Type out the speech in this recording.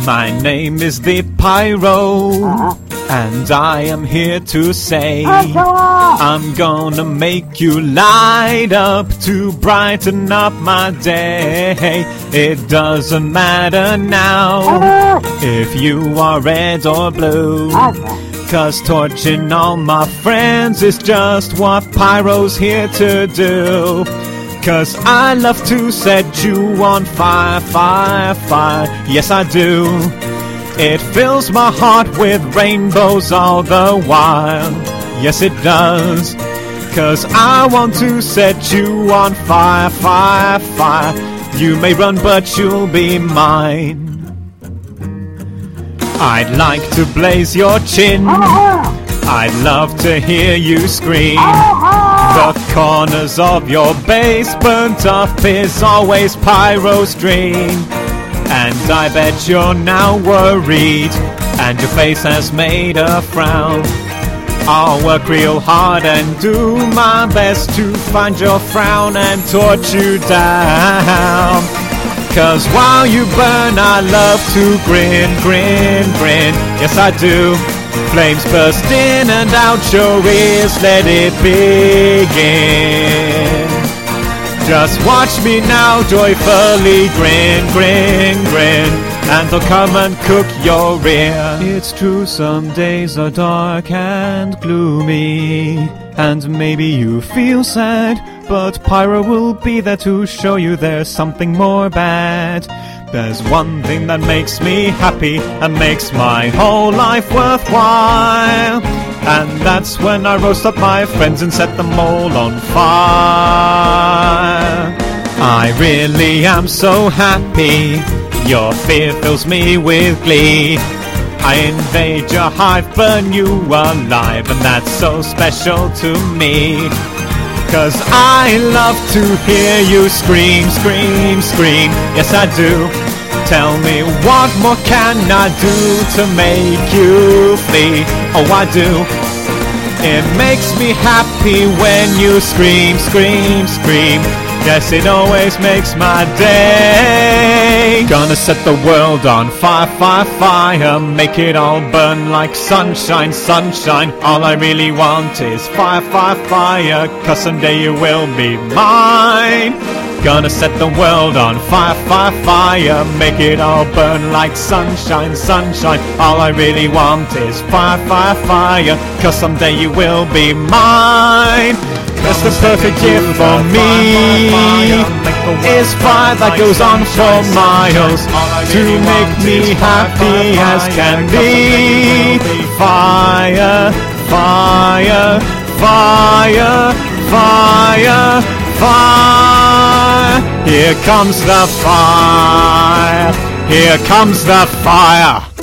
My name is the Pyro, and I am here to say I'm gonna make you light up to brighten up my day. It doesn't matter now if you are red or blue, 'cause torching all my friends is just what Pyro's here to do. 'Cause I love to set you on fire, fire, fire, yes I do. It fills my heart with rainbows all the while, yes it does. 'Cause I want to set you on fire, fire, fire. You may run but you'll be mine. I'd like to blaze your chin, I'd love to hear you scream. The corners of your base burnt up is always Pyro's dream. And I bet you're now worried, and your face has made a frown. I'll work real hard and do my best to find your frown and torch you down. 'Cause while you burn I love to grin, grin, grin, yes I do. Flames burst in and out your ears, let it begin. Just watch me now joyfully grin, grin, grin, and I'll come and cook your rear. It's true some days are dark and gloomy, and maybe you feel sad, but Pyro will be there to show you there's something more bad. There's one thing that makes me happy and makes my whole life worthwhile, and that's when I roast up my friends and set them all on fire. I really am so happy, your fear fills me with glee. I invade your hive, burn you alive, and that's so special to me. 'Cause I love to hear you scream, scream, scream, yes I do. Tell me what more can I do to make you flee? Oh I do. It makes me happy when you scream, scream, scream. Yes, it always makes my day. Gonna set the world on fire, fire, fire. Make it all burn like sunshine, sunshine. All I really want is fire, fire, fire. 'Cause someday you will be mine. Gonna set the world on fire, fire, fire. Make it all burn like sunshine, sunshine. All I really want is fire, fire, fire. 'Cause someday you will be mine. That's the perfect gift for me, is fire that goes on for miles, to make me happy as can be. Fire, fire, fire, fire, fire. Here comes the fire, here comes the fire.